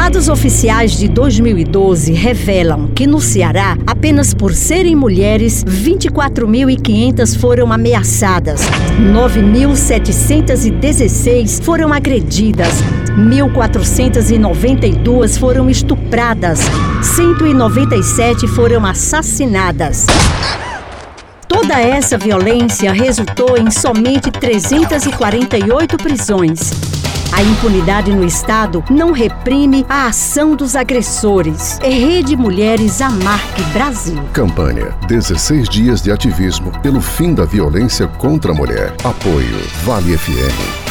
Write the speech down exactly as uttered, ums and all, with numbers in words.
Dados oficiais de dois mil e doze revelam que no Ceará, apenas por serem mulheres, vinte e quatro mil e quinhentas foram ameaçadas, nove mil setecentas e dezesseis foram agredidas, mil quatrocentas e noventa e duas foram estupradas, cento e noventa e sete foram assassinadas. Toda essa violência resultou em somente trezentas e quarenta e oito prisões. A impunidade no Estado não reprime a ação dos agressores. É Rede Mulheres Amarque Brasil. Campanha dezesseis dias de ativismo pelo fim da violência contra a mulher. Apoio Vale F M.